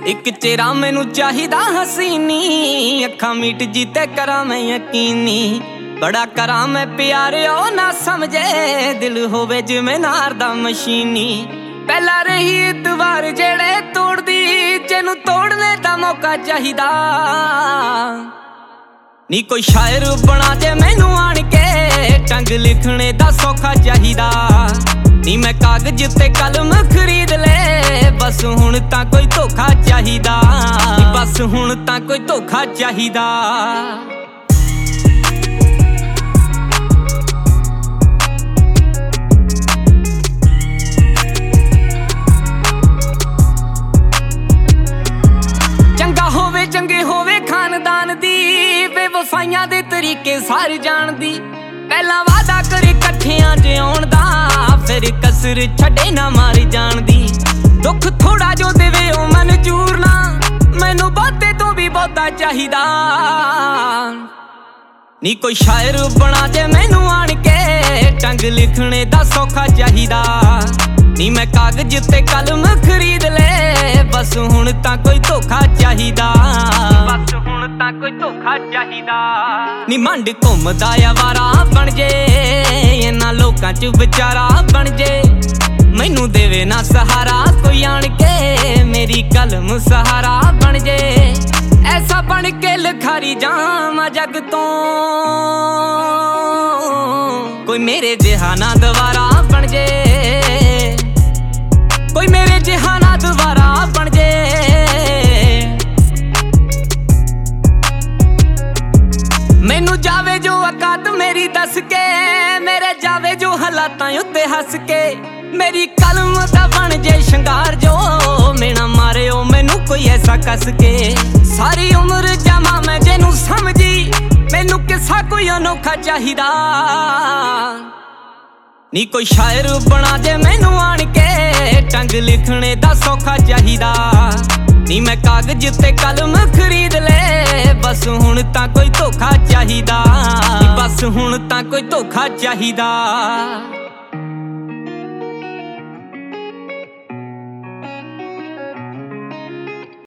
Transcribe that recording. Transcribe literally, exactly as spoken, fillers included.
एक चेहरा मैनू चाहिदा हसीनी, अखां मीट जी ते करां मैं यकीनी। बड़ा करां मैं प्यार ओ ना समझे, दिल होवे जिवें नार दा मशीनी। पहला रही इतवार जेड़े तोड़दी, जेनू तोड़ने दा मौका चाहिदा। नी कोई शायर बना दे मैनू आण के, टंग लिखने दा सौखा चाहिदा। नी मैं कागज ते कलम खरीद ले, बस हुण तां कोई धोखा चाहिदा। बस हुण तां कोई धोखा चाहिदा। चंगा होवे चंगे होवे खानदान दी, बेवफाइयां दे तरीके सारे जानदी। पहला वादा करे कट्ठियां जिउण दा, फिर कसर छड़े ना मारी जानदी। दुख थोड़ा जो देवे ओ मंजूर ना, मैनू बहुते तो भी बहुता चाहिदा। नी कोई शायर बना दे मैनू आण के, टंग लिखने दा सौखा चाहिदा। नी मैं कागज ते कलम खरीद ले, बस हुण तां कोई धोखा चाहिदा। बस हुण तां कोई धोखा चाहिदा। नी मंड घुमदा आवारा बन जे, इन्हां लोकां च विचारा बन जे। मैनू देवे ना सहारा कोई आण के, मेरी कलम सहारा बन जे। ऐसा बन के लिखारी जावां जग तो, कोई मेरे जिहा ना दोबारा बन जे। कोई मेरे जिहा ना दोबारा बन जे। मैनू जावे जो औकात मेरी दस के, मेरे जावे जो हालातां उत्ते हस के। मेरी कलम दा बन जे शंगार जो, मेना मारे ओ मैनू कोई ऐसा कस के। सारी उम्र जावां मैं जेनू समझी, मैनू किसा कोई अनोखा चाहिदा। नी कोई शायर बना दे मैनू आण के, टंग लिखने दा सौखा चाहिदा। नी मैं कागज ते कलम खरीद ले, बस हुण तां कोई धोखा चाहिदा। बस हुण तां कोई धोखा चाहिदा।